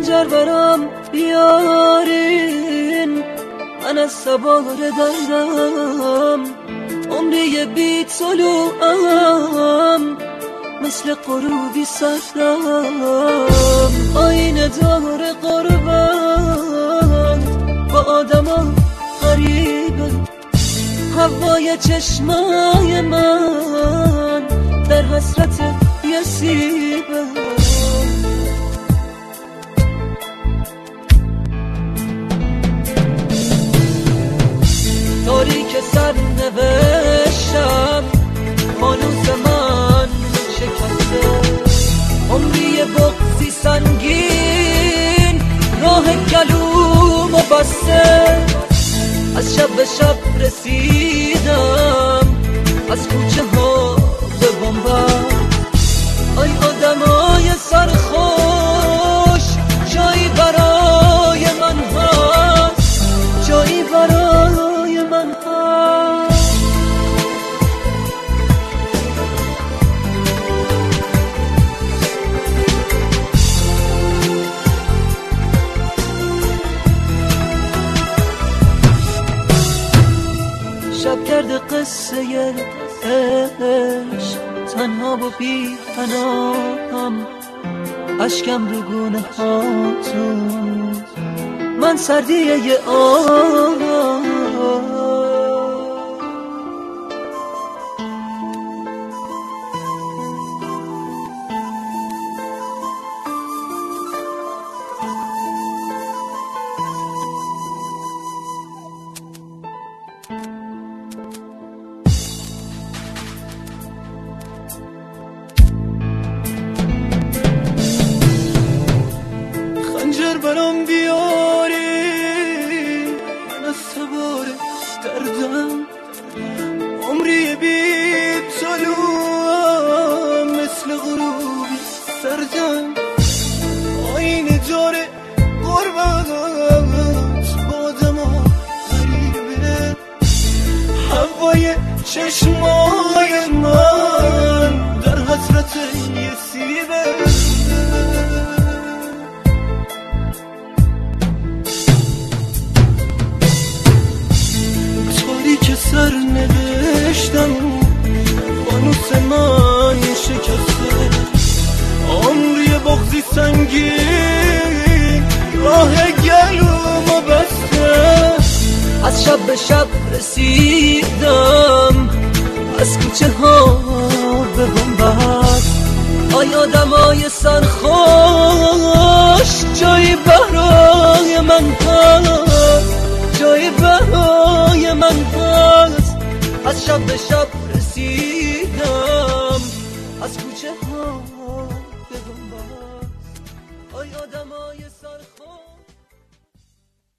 خنجر برام بیارین، من از سوار دردم عمری بی طلوعم، مثل غروبی سردم. آینه دار قربت با آدما غریبه، هوای چشمای من در حسرت یه سیبه. تاریک سر نوشتم فانوس من شکسته، عمری بغضی سنگین راه گلومو بسته. از شب به شب رسیدم از کوچه ها به بنبست. آی آدمای سرخوش جایی برای من هست، جایی برای من هست. شب کرده قصه عشق، تنها و بی پناهم، اشکم رو گونه هاتون، من سردیه یه خنجر برام بیاری، من از سوار دردم عمری بی طلوعم، مثل غروبی سردم. آینه داره قربت با آدما غریبه، هوای چشمای من در حسرت یه سیبه. سر نوشتم فانوس من شکسته، عمری بغضی سنگین راه گلومو بسته. از شب به شب رسیدم از کوچه ها به بنبست. آی آدمای سرخوش جایی برای من هست، جایی برای من هست. از شب به شب رسیدم از کوچه ها به بنبست. آی آدمای سرخوش